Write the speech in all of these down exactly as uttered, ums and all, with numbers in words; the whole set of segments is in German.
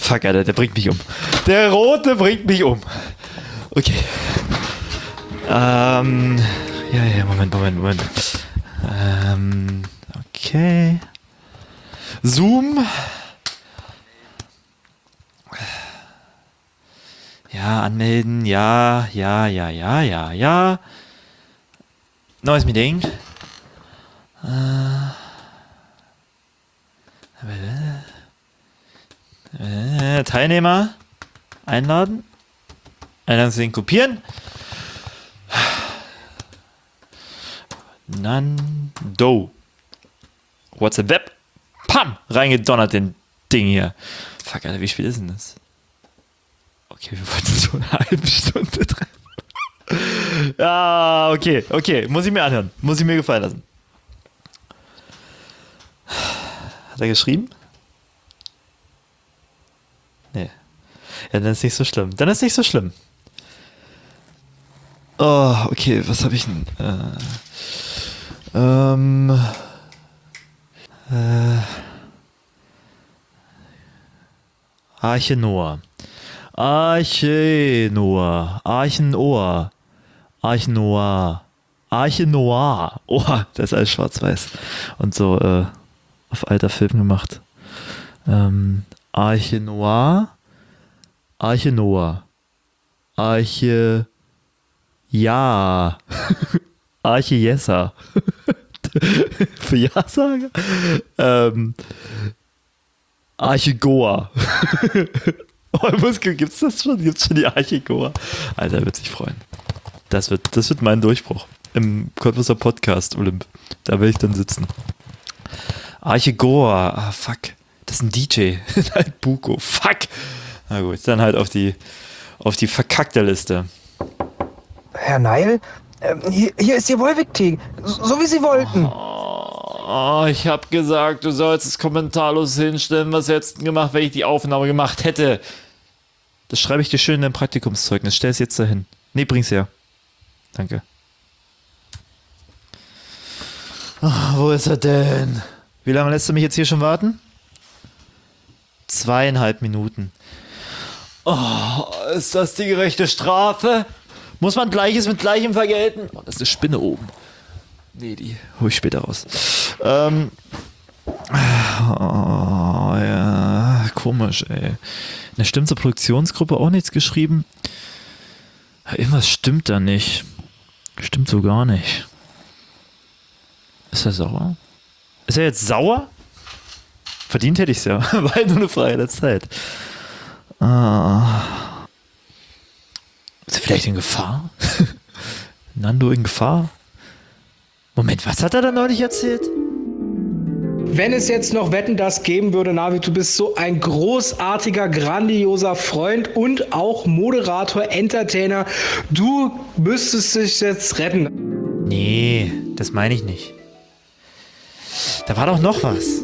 Fuck, Alter, der bringt mich um. Der Rote bringt mich um. Okay. Ähm. Ja, ja, Moment, Moment, Moment. Ähm. Okay. Zoom. Ja, anmelden. Ja, ja, ja, ja, ja, ja. Neues Meeting. Äh. Äh, Teilnehmer einladen. Einladungslink kopieren. Nando. WhatsApp Web. Pam! Reingedonnert den Ding hier. Fuck, Alter, wie spät ist denn das? Okay, wir wollten so eine halbe Stunde treffen. Ja, okay, okay. Muss ich mir anhören. Muss ich mir gefallen lassen. Hat er geschrieben? Nee. Ja, dann ist nicht so schlimm. Dann ist nicht so schlimm. Oh, okay, was habe ich denn? Äh, ähm. Äh. Arche Noah. Arche Noah. Archen Noah. Archen Noah. Arche Noah. Oh, das ist alles schwarz-weiß. Und so, äh, auf alter Film gemacht. Ähm, Arche Noah. Arche Noah. Arche. Ja. Arche Jessa. Für Ja-Sager. Ähm, Arche Goa. Oh, gibt's das schon? Gibt's schon die Arche Goa? Alter, wird sich freuen. Das wird, das wird mein Durchbruch. Im Cottbusser Podcast Olymp. Da will ich dann sitzen. Arche Goa. Ah, fuck. Das ist ein D J. Halt Buko. Fuck. Na gut, dann halt auf die, auf die verkackte Liste. Herr Neil, ähm, hier, hier ist Ihr Wolwig-Tee, so wie Sie wollten. Oh, ich hab gesagt, du sollst es kommentarlos hinstellen. Was hättest du gemacht, wenn ich die Aufnahme gemacht hätte? Das schreibe ich dir schön in dein Praktikumszeugnis. Stell es jetzt dahin. Nee, bring's her. Danke. Oh, wo ist er denn? Wie lange lässt du mich jetzt hier schon warten? Zweieinhalb Minuten. Oh, ist das die gerechte Strafe? Muss man Gleiches mit Gleichem vergelten? Oh, das ist eine Spinne oben. Nee, die hol ich später raus. Ähm. Oh, ja, komisch, ey. In der Stimmt zur Produktionsgruppe auch nichts geschrieben. Irgendwas stimmt da nicht. Stimmt so gar nicht. Ist er sauer? Ist er jetzt sauer? Verdient hätte ich es ja. War halt nur eine Frage der Zeit. Ah. Ist er vielleicht in Gefahr? Nando in Gefahr? Moment, was hat er da neulich erzählt? Wenn es jetzt noch Wetten, das geben würde, Navi, du bist so ein großartiger, grandioser Freund und auch Moderator, Entertainer. Du müsstest dich jetzt retten. Nee, das meine ich nicht. Da war doch noch was.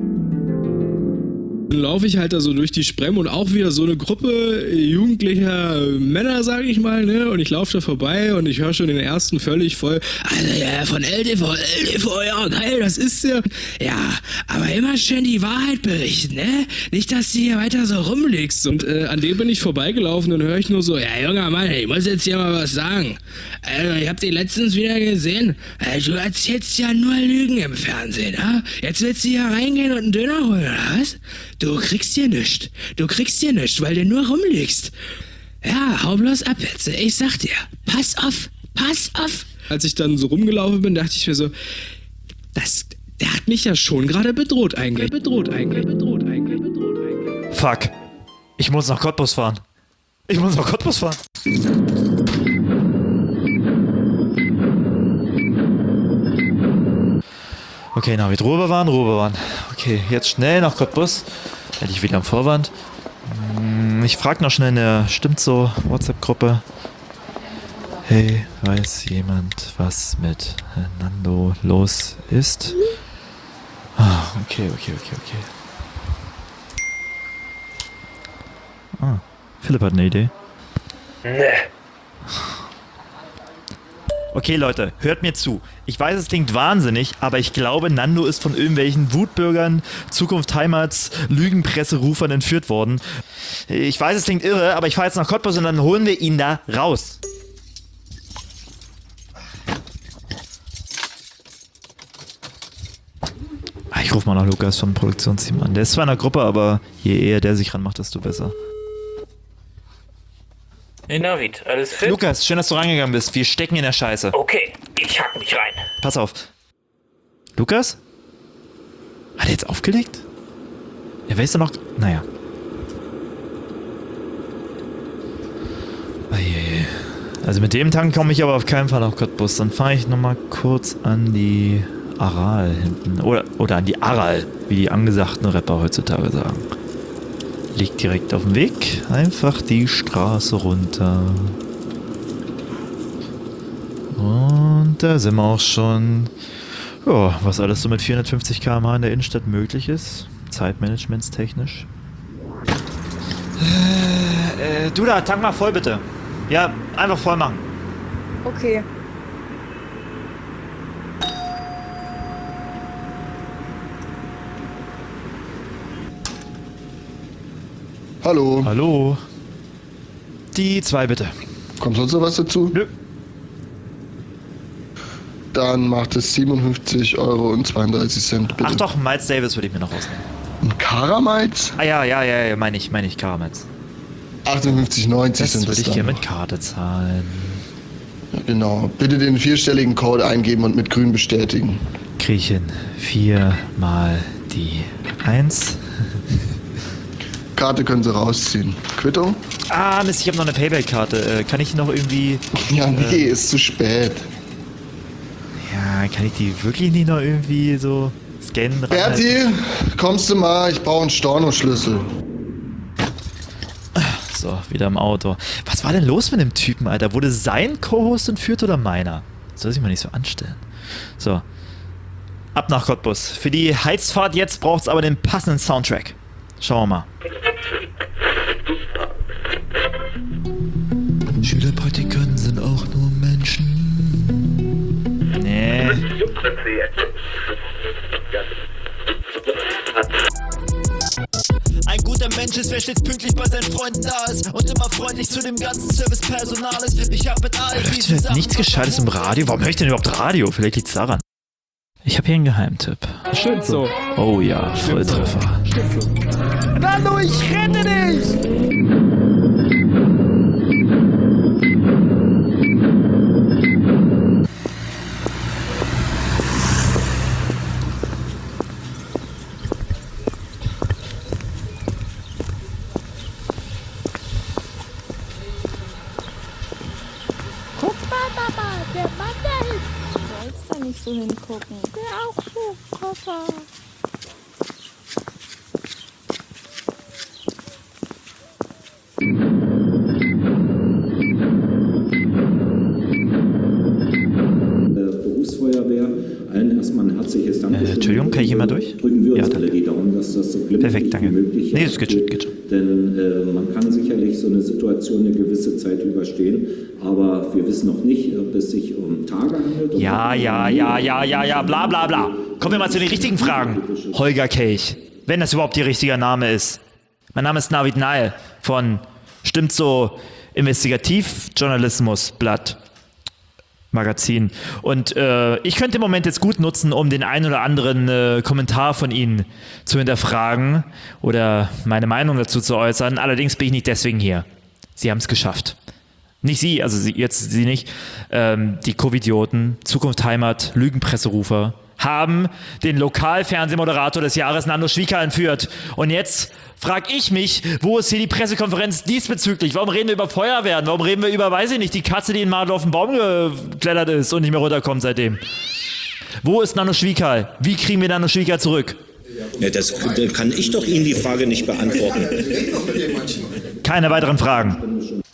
Dann laufe ich halt da so durch die Sprem und auch wieder so eine Gruppe jugendlicher Männer, sage ich mal, ne? Und ich laufe da vorbei und ich höre schon den ersten völlig voll, also ja, von L T V, L T V, ja, geil, das ist ja. Ja, aber immer schön die Wahrheit berichten, ne? Nicht, dass du hier weiter so rumliegst. Und äh, an dem bin ich vorbeigelaufen und höre ich nur so, ja, junger Mann, ich muss jetzt hier mal was sagen. Also, ich hab den letztens wieder gesehen. Also, du erzählst ja nur Lügen im Fernsehen, ha? Jetzt willst du hier reingehen und einen Döner holen, oder was? Du kriegst hier nichts. Du kriegst hier nichts, weil du nur rumliegst. Ja, hau bloß ab jetzt. Ich sag dir, pass auf, pass auf. Als ich dann so rumgelaufen bin, dachte ich mir so, das, der hat mich ja schon gerade bedroht eigentlich. Bedroht eigentlich, bedroht eigentlich, bedroht eigentlich. Fuck. Ich muss nach Cottbus fahren. Ich muss nach Cottbus fahren. Okay, na, mit Ruhe bewahren, Ruhe bewahren. Okay, jetzt schnell nach Cottbus. Hätte ich wieder am Vorwand. Ich frage noch schnell in der Stimmt so WhatsApp-Gruppe. Hey, weiß jemand, was mit Nando los ist? Ah, okay, okay, okay, okay. Ah, Philipp hat eine Idee. Nee. Okay, Leute, hört mir zu. Ich weiß, es klingt wahnsinnig, aber ich glaube, Nando ist von irgendwelchen Wutbürgern, Zukunft Heimats, Lügenpresserufern entführt worden. Ich weiß, es klingt irre, aber ich fahre jetzt nach Cottbus und dann holen wir ihn da raus. Ich rufe mal nach Lukas vom Produktionsteam an. Der ist zwar in der Gruppe, aber je eher der sich ranmacht, desto besser. Hey Navid, alles fit? Lukas, schön, dass du reingegangen bist. Wir stecken in der Scheiße. Okay, ich hack mich rein. Pass auf. Lukas? Hat er jetzt aufgelegt? Ja, wer ist da noch? Naja. Eieiei. Also mit dem Tank komme ich aber auf keinen Fall nach Cottbus. Dann fahre ich nochmal kurz an die Aral hinten. Oder, oder an die Aral, wie die angesagten Rapper heutzutage sagen. Liegt direkt auf dem Weg. Einfach die Straße runter. Und da sind wir auch schon. Ja, was alles so mit vierhundertfünfzig Kilometer pro Stunde in der Innenstadt möglich ist. Zeitmanagementstechnisch. Äh, äh, du da, tank mal voll bitte. Ja, einfach voll machen. Okay. Hallo. Hallo. Die zwei bitte. Kommt sonst noch was dazu? Nö. Dann macht es siebenundfünfzig Euro und zweiunddreißig Cent, bitte. Ach doch, Miles Davis würde ich mir noch rausnehmen. Ein Karamals? Ah ja, ja, ja, ja, meine ich, meine ich, Karamals. achtundfünfzig neunzig Das sind würde das ich dann. gerne mit Karte zahlen. Ja, genau. Bitte den vierstelligen Code eingeben und mit grün bestätigen. Krieg ich hin. Vier mal die Eins. Karte können Sie rausziehen. Quittung? Ah, Mist, ich habe noch eine Payback-Karte. Äh, kann ich die noch irgendwie... Ja, nee, ist zu spät. Ja, kann ich die wirklich nicht noch irgendwie so scannen? Berti, kommst du mal? Ich brauche einen Stornoschlüssel. So, wieder im Auto. Was war denn los mit dem Typen, Alter? Wurde sein Co-Host entführt oder meiner? Soll sich mal nicht so anstellen. So. Ab nach Cottbus. Für die Heizfahrt jetzt braucht's aber den passenden Soundtrack. Schauen wir mal. Schülerpraktikanten sind auch nur Menschen. Nee. Ein guter Mensch ist, wer stets pünktlich bei seinen Freunden da ist und immer freundlich zu dem ganzen Servicepersonal ist. Ich hab mit all diesen Sachen nichts Gescheites im Radio. Warum höre ich denn überhaupt Radio? Vielleicht liegt's daran. Ich habe hier einen Geheimtipp. Stimmt so. Oh ja, Volltreffer. Stimmt so. Nando, ich rette dich! Guck mal, Mama, der Mann da hinten. Du sollst da nicht so hingucken. Der auch so, Koffer. Berufsfeuerwehr, allen erstmal ein herzliches Dankeschön. Äh, Entschuldigung, kann ich hier mal durch? Drücken wir Ja, uns alle danke. die Daumen, dass das so glimpflich Perfekt, danke. wie möglich Nee, das geht schon, geht schon. Denn äh, man kann sicherlich so eine Situation eine gewisse Zeit überstehen, aber wir wissen noch nicht, ob es sich um Tage handelt. Ja, ja, ja, ja, ja, ja, bla bla bla. Kommen wir mal zu den richtigen Fragen. Holger Kelch, wenn das überhaupt ihr richtiger Name ist. Mein Name ist Navid Nail von Stimmt so Investigativjournalismusblatt. Magazin. Und äh, ich könnte den Moment jetzt gut nutzen, um den einen oder anderen äh, Kommentar von Ihnen zu hinterfragen oder meine Meinung dazu zu äußern. Allerdings bin ich nicht deswegen hier. Sie haben es geschafft. Nicht Sie, also Sie, jetzt Sie nicht. Ähm, die Covidioten, Zukunft Heimat, Lügenpresserufer haben den Lokalfernsehmoderator des Jahres Nando Schwieka entführt. Und jetzt frage ich mich, wo ist hier die Pressekonferenz diesbezüglich? Warum reden wir über Feuerwehren? Warum reden wir über, weiß ich nicht, die Katze, die in Madel auf den Baum geklettert ist und nicht mehr runterkommt seitdem? Wo ist Nando Schwieka? Wie kriegen wir Nando Schwieka zurück? Ja, das kann ich doch Ihnen die Frage nicht beantworten. Keine weiteren Fragen.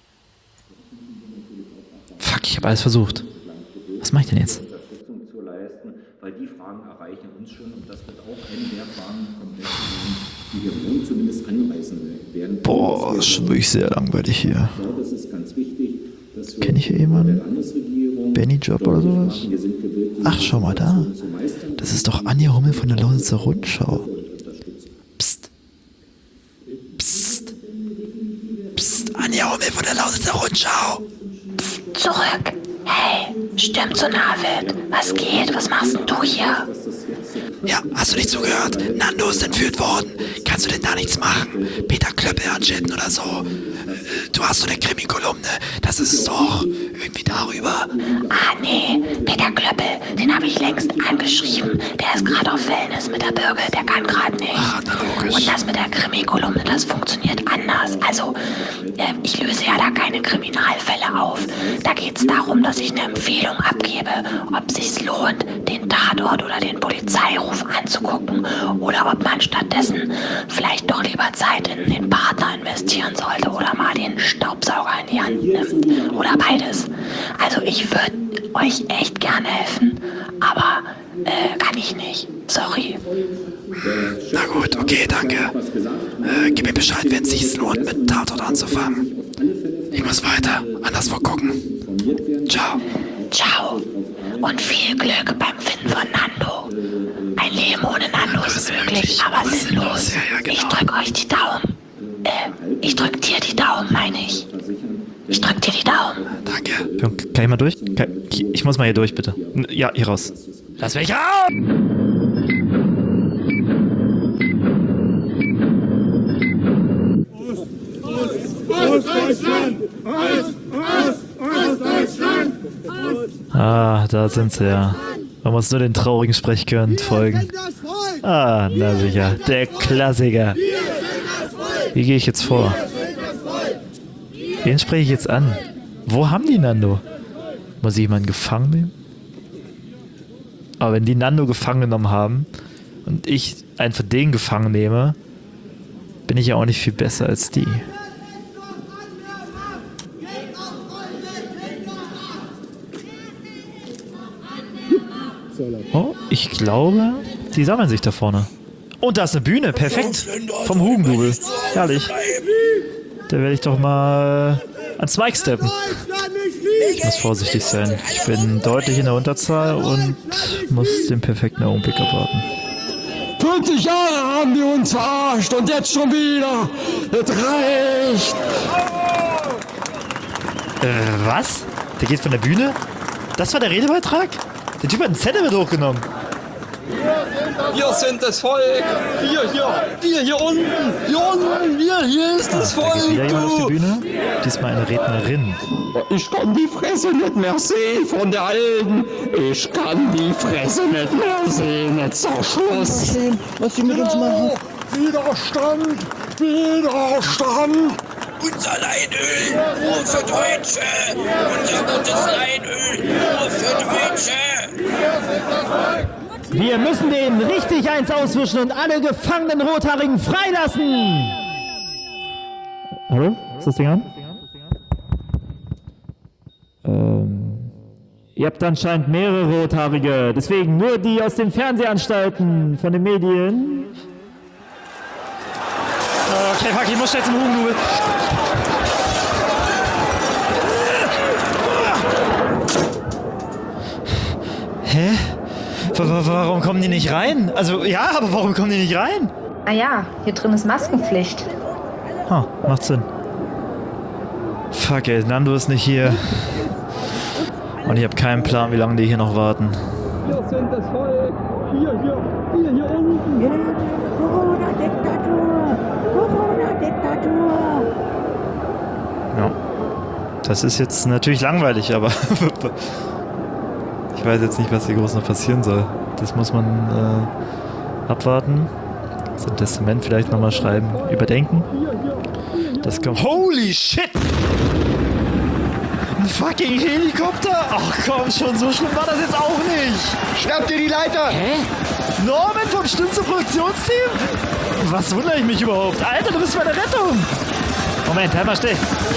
Fuck, ich habe alles versucht. Was mache ich denn jetzt? Weil die Fragen erreichen uns schon und das wird auch eine der Fragen komplett, die wir morgen zumindest anreißen werden. Boah, ist schon wirklich sehr langweilig hier. Ich glaube, es ist ganz wichtig, dass wir Kenn ich hier jemanden? der Landesregierung Benny Minijob oder sowas? Ach, schau mal da. Das ist doch Anja Hummel von der Lausitzer Rundschau. Psst. Psst. Psst, Anja Hummel von der Lausitzer Rundschau. Psst, zurück. Hey, stimmt so, Navid. Was geht? Was machst denn du hier? Ja, hast du nicht zugehört? Nando ist entführt worden. Kannst du denn da nichts machen? Peter Klöppel anchatten oder so? Du hast so eine Krimi-Kolumne. Das ist doch irgendwie darüber. Ah, nee. Peter Klöppel, den habe ich längst angeschrieben. Der ist gerade auf Wellness mit der Birgit. Der kann gerade nicht. Ah, na logisch. Und das mit der Krimi-Kolumne, das funktioniert anders. Also, äh, ich löse ja da keine Kriminalfälle auf. Da geht es darum, dass ich eine Empfehlung abgebe, ob sich's lohnt, den Tatort oder den Polizeiruf anzugucken oder ob man stattdessen vielleicht doch lieber Zeit in den Partner investieren sollte oder mal den Staubsauger in die Hand nimmt oder beides. Also ich würde euch echt gerne helfen, aber äh, kann ich nicht. Sorry. Na gut, okay, danke. Äh, gib mir Bescheid, wenn es sich lohnt, mit Tatort anzufangen. Ich muss weiter, anderswo gucken. Ciao. Ciao. Und viel Glück beim Finden von Nando. Ein Leben ohne Nando ist möglich, aber sinnlos. Ja, ja, genau. Ich drück euch die Daumen. Äh, ich drück dir die Daumen, meine ich. Ich drück dir die Daumen. Danke. Kann ich mal durch? Kann, ich muss mal hier durch, bitte. Ja, hier raus. Lass mich raus! Ah, da sind sie ja. Man muss nur den traurigen Sprechchören folgen. Ah, na sicher. Der Klassiker. Wie gehe ich jetzt vor? Wen spreche ich jetzt an? Wo haben die Nando? Muss ich jemanden gefangen nehmen? Aber wenn die Nando gefangen genommen haben und ich einen von denen gefangen nehme, bin ich ja auch nicht viel besser als die. Oh, ich glaube, die sammeln sich da vorne. Und da ist eine Bühne, perfekt. Vom Hugendubel. Herrlich. Da werde ich doch mal ans Mic steppen. Ich muss vorsichtig sein. Ich bin deutlich in der Unterzahl und muss den perfekten Augenblick abwarten. fünfzig Jahre haben die uns verarscht und jetzt schon wieder. Das reicht. Äh, was? Der geht von der Bühne? Das war der Redebeitrag? Der Typ hat einen Zettel mit hochgenommen. Wir sind das Volk. Hier, hier, wir hier unten. Hier unten, wir, hier ist das Volk. Da geht wieder jemand auf die Du. Bühne. Diesmal eine Rednerin. Ich kann die Fresse nicht mehr sehen von der Alten. Ich kann die Fresse nicht mehr sehen. Jetzt auch Schluss. Was sie mit uns machen. Widerstand, Widerstand. Unser Leinöl, nur für Deutsche! Unser gutes Leinöl, nur für Deutsche! Wir müssen denen richtig eins auswischen und alle gefangenen Rothaarigen freilassen! Hallo? Ist das Ding an? Ähm. Ihr habt anscheinend mehrere Rothaarige, deswegen nur die aus den Fernsehanstalten von den Medien. Okay, fuck, ich muss schnell zum Hugendubel. Hä? W- w- warum kommen die nicht rein? Also, ja, aber warum kommen die nicht rein? Ah ja, hier drin ist Maskenpflicht. Ah, macht Sinn. Fuck, ey, Nando ist nicht hier. Und ich habe keinen Plan, wie lange die hier noch warten. Wir sind das Volk. Hier, hier, wir hier unten. Ja, Corona-Diktatur. Corona-Diktatur. Ja. Das ist jetzt natürlich langweilig, aber ich weiß jetzt nicht, was hier groß noch passieren soll. Das muss man äh, abwarten. Sein Testament vielleicht nochmal schreiben, überdenken. Das kommt. Holy shit! Ein fucking Helikopter? Ach komm schon, so schlimm war das jetzt auch nicht. Schnapp dir die Leiter! Hä? Norman vom Stütze Produktionsteam? Was wundere ich mich überhaupt? Alter, du bist meine Rettung! Moment, halt mal still.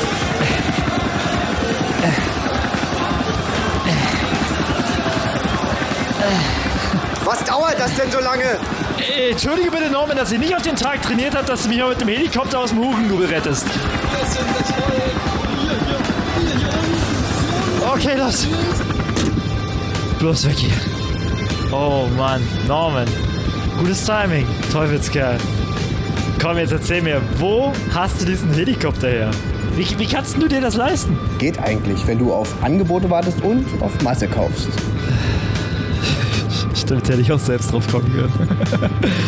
Was dauert das denn so lange? Äh, Entschuldige bitte, Norman, dass ich nicht auf den Tag trainiert habe, dass du mich mal mit dem Helikopter aus dem Hugendubel rettest. Okay, los. Bloß weg hier. Oh Mann, Norman. Gutes Timing, Teufelskerl. Komm, jetzt erzähl mir, wo hast du diesen Helikopter her? Wie, wie kannst du dir das leisten? Geht eigentlich, wenn du auf Angebote wartest und auf Masse kaufst. Stimmt, hätte ich auch selbst drauf kommen können.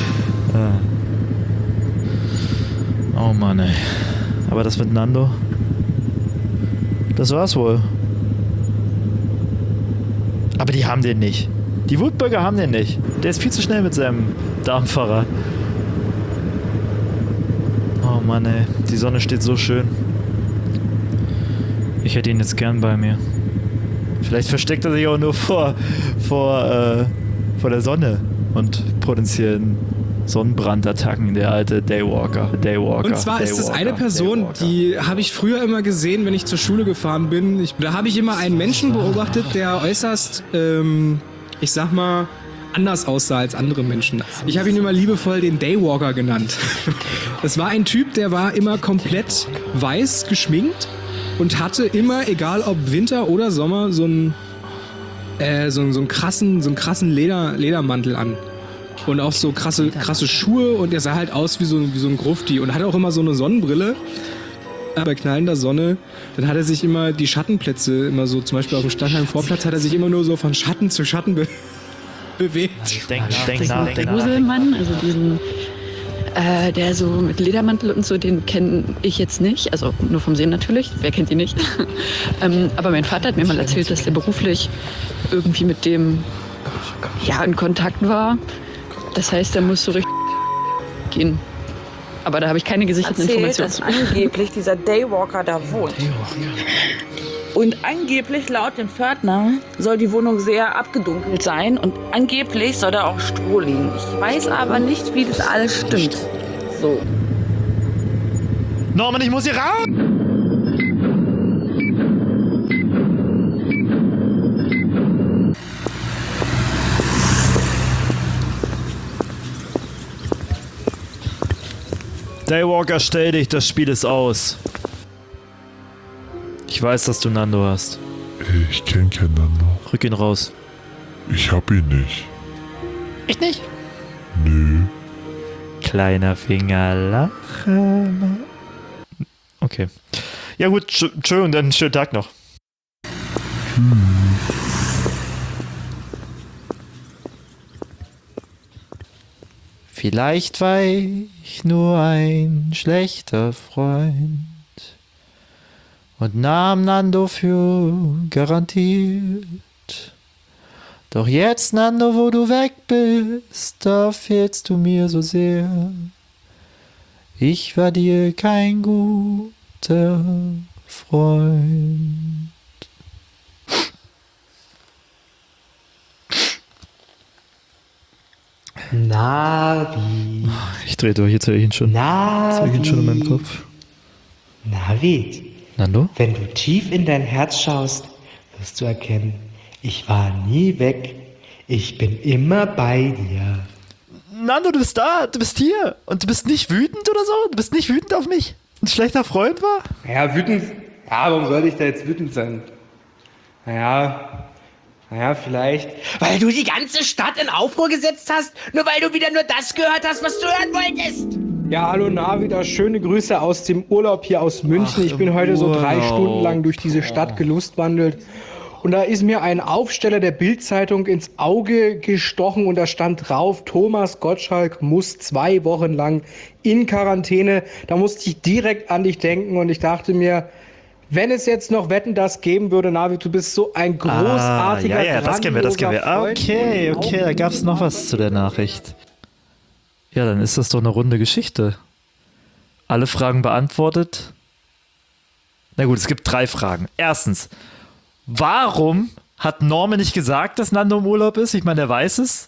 Oh Mann, ey. Aber das mit Nando? Das war's wohl. Aber die haben den nicht. Die Wutbürger haben den nicht. Der ist viel zu schnell mit seinem Darmfahrer. Oh Mann, ey. Die Sonne steht so schön. Ich hätte ihn jetzt gern bei mir. Vielleicht versteckt er sich auch nur vor, vor, äh, vor der Sonne und potenziellen Sonnenbrandattacken, der alte Daywalker. Daywalker. Und zwar ist es eine Person, Daywalker. Die habe ich früher immer gesehen, wenn ich zur Schule gefahren bin. Ich, da habe ich immer einen Menschen beobachtet, der äußerst, ähm, ich sag mal, anders aussah als andere Menschen. Ich habe ihn immer liebevoll den Daywalker genannt. Das war ein Typ, der war immer komplett weiß geschminkt und hatte immer, egal ob Winter oder Sommer, so einen, äh, so, so einen krassen, so einen krassen Leder, Ledermantel an. Und auch so krasse, krasse Schuhe und er sah halt aus wie so, wie so ein Grufti und hatte auch immer so eine Sonnenbrille bei knallender Sonne. Dann hat er sich immer die Schattenplätze, immer so zum Beispiel auf dem Stadtheim-Vorplatz, hat er sich immer nur so von Schatten zu Schatten be bewegt. Denk nach, denk nach, denk nach. Gruselmann, also diesen, äh, der so mit Ledermantel und so, den kenne ich jetzt nicht, also nur vom Sehen natürlich, wer kennt ihn nicht. ähm, aber mein Vater hat mir mal erzählt, dass der beruflich irgendwie mit dem ja, in Kontakt war. Das heißt, er muss so richtig gehen. Aber da habe ich keine gesicherten Erzählt, Informationen. dass angeblich dieser Daywalker da wohnt. Und angeblich laut dem Pförtner soll die Wohnung sehr abgedunkelt sein und angeblich soll da auch Stroh liegen. Ich weiß aber nicht, wie das alles stimmt. So. Norman, ich muss hier raus! Daywalker, stell dich, das Spiel ist aus. Ich weiß, dass du Nando hast. Ich kenn keinen Nando. Rück ihn raus. Ich hab ihn nicht. Ich nicht? Nö. Kleiner Finger lachen. Okay. Ja gut, Entschuldigung, dann schönen Tag noch. Hm. Vielleicht war ich nur ein schlechter Freund und nahm Nando für garantiert. Doch jetzt, Nando, wo du weg bist, da fehlst du mir so sehr. Ich war dir kein guter Freund. Navi. Ich drehe durch, jetzt höre ich ihn schon. Navi. Jetzt höre ich ihn schon in meinem Kopf. Navi. Nando? Wenn du tief in dein Herz schaust, wirst du erkennen, ich war nie weg. Ich bin immer bei dir. Nando, du bist da, du bist hier. Und du bist nicht wütend oder so? Du bist nicht wütend auf mich? Ein schlechter Freund war? Ja, wütend. Ja, warum sollte ich da jetzt wütend sein? Naja. Naja, vielleicht. Weil du die ganze Stadt in Aufruhr gesetzt hast, nur weil du wieder nur das gehört hast, was du hören wolltest. Ja, hallo Navi, da schöne Grüße aus dem Urlaub hier aus München. Ach, ich bin heute so drei Urlaub. Stunden lang durch diese Stadt gelustwandelt. Und da ist mir ein Aufsteller der Bild-Zeitung ins Auge gestochen und da stand drauf, Thomas Gottschalk muss zwei Wochen lang in Quarantäne. Da musste ich direkt an dich denken und ich dachte mir, wenn es jetzt noch Wetten, das geben würde, Navi, du bist so ein großartiger, ah, ja, ja, das kennen wir, das kennen wir. Okay, okay, da gab es noch was zu der Nachricht. Ja, dann ist das doch eine runde Geschichte. Alle Fragen beantwortet. Na gut, es gibt drei Fragen. Erstens, warum hat Norman nicht gesagt, dass Nando im Urlaub ist? Ich meine, der weiß es.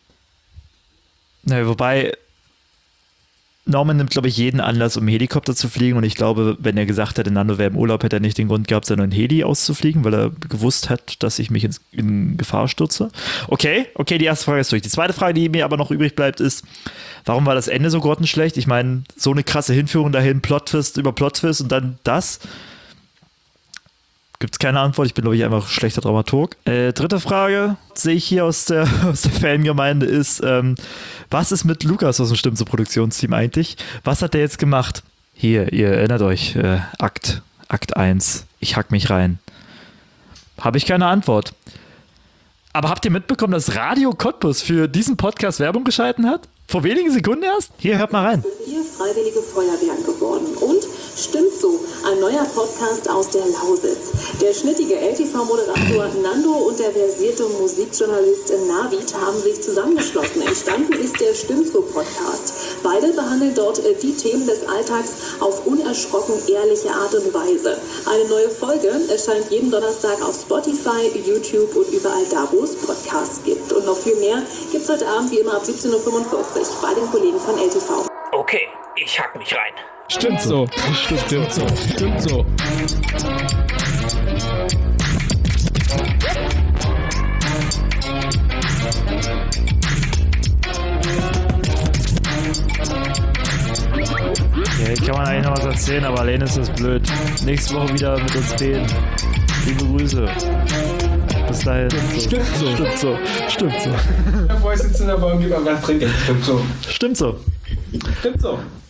Na, wobei, Norman nimmt, glaube ich, jeden Anlass, um Helikopter zu fliegen. Und ich glaube, wenn er gesagt hätte, Nando wäre im Urlaub, hätte er nicht den Grund gehabt, seinen Heli auszufliegen, weil er gewusst hat, dass ich mich in, in Gefahr stürze. Okay, okay, die erste Frage ist durch. Die zweite Frage, die mir aber noch übrig bleibt, ist, warum war das Ende so grottenschlecht? Ich meine, so eine krasse Hinführung dahin, Plot-Twist über Plot-Twist und dann das. Gibt es keine Antwort. Ich bin, glaube ich, einfach schlechter Dramaturg. Äh, dritte Frage, sehe ich hier aus der, aus der Fangemeinde, ist, ähm, was ist mit Lukas aus dem Stimmt so Produktionsteam eigentlich? Was hat der jetzt gemacht? Hier, ihr erinnert euch, äh, Akt, Akt eins, ich hack mich rein. Habe ich keine Antwort. Aber habt ihr mitbekommen, dass Radio Cottbus für diesen Podcast Werbung geschalten hat? Vor wenigen Sekunden erst? Hier, hört mal rein. Vier freiwillige Feuerwehren geworden. Und stimmt so, ein neuer Podcast aus der Lausitz. Der schnittige L T V-Moderator Nando und der versierte Musikjournalist Navid haben sich zusammengeschlossen. Entstanden ist der Stimmt so Podcast. Beide behandeln dort die Themen des Alltags auf unerschrocken ehrliche Art und Weise. Eine neue Folge erscheint jeden Donnerstag auf Spotify, YouTube und überall da, wo es Podcasts gibt. Und noch viel mehr gibt's heute Abend wie immer ab siebzehn Uhr fünfundvierzig bei den Kollegen von L T V. Okay, ich hack mich rein. Stimmt so. Stimmt, stimmt so. Stimmt so. Okay, kann man eigentlich noch was erzählen, aber alleine ist das blöd. Nächste Woche wieder mit uns reden. Liebe Grüße. Bis dahin. Stimmt so. Stimmt so. Stimmt so. Der Boy sitzt in der Bar und gibt einfach trinken. Stimmt so. Stimmt so. Stimmt so.